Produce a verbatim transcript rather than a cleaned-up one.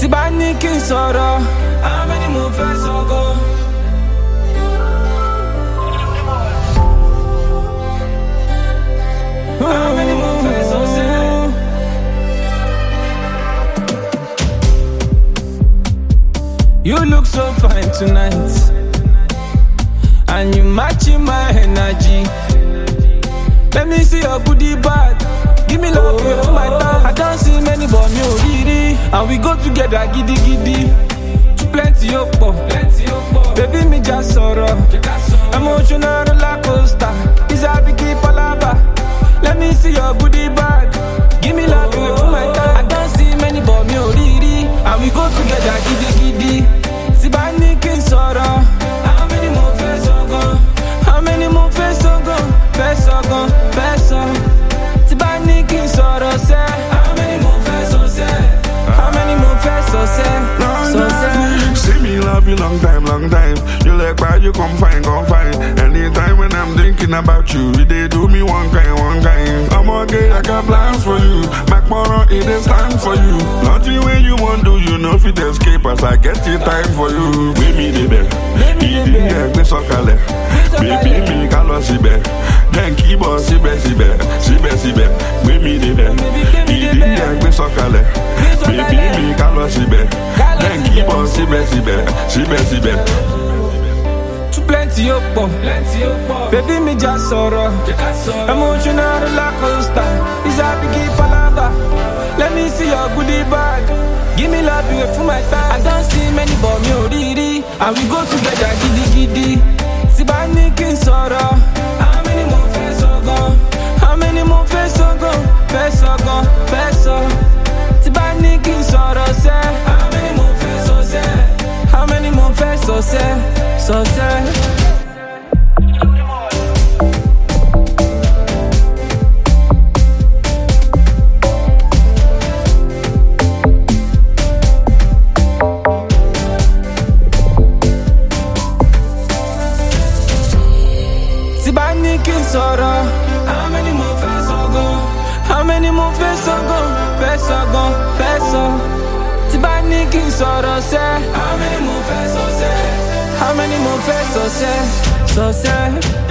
tí bá ní kí n sọ̀rọ̀, how many mo fẹ́ sọ̀gọ́? How many mo fẹ́ sọ̀sẹ̀? You look so fine tonight, and you matching my energy. Let me see your goodie bag. Give me love oh, for my time. I don't see many but me already. And we go together giddy giddy. Plenty of pop, baby me just sorrow. Emotional roller coaster. Is a biggie palaba. Let me see your goodie bag. Give me love for my time. I don't see many but me already. And we go together giddy giddy. Sibani kin sorrow. How many more face on gone? How many more face on gone? Face on gone, face on. Sibani kin sorrow say. How many more face on say? How many more face on say? So say. See me love you long time, long time. You like why you come fine, come fine. Anytime when I'm thinking about you, you they do me one kind, one kind. I'm okay, I got plans for you. Mac Moro, it is time for you. Nothing when you want to, you know fit escape as I get the time for you. Baby, the best. Baby, the best. Baby, me call sibe. Then keep on sibe, sibe, sibe, sibe. Baby, the best. Baby, the best. Baby, me call sibe. Then keep on sibe, sibe, sibe, sibe. Too plenty of pop, baby me just sorrow. Emotional roller coaster, is a biggie palaba. Let me see your goodie bag. Give me love you for my time. I don't see many but me already. And we go together giddy giddy. Sibani kin sorrow. How many more face gone? How many more face gone? Face gone, face on. Sibani kin sorrow say. How many more face say? How many more face say? So say. Sibani kin sorrow. How many more face gone? How many more face gone? Face gone, face on. Sibani kin sorrow say. How many more face say? How many more face so say? So say.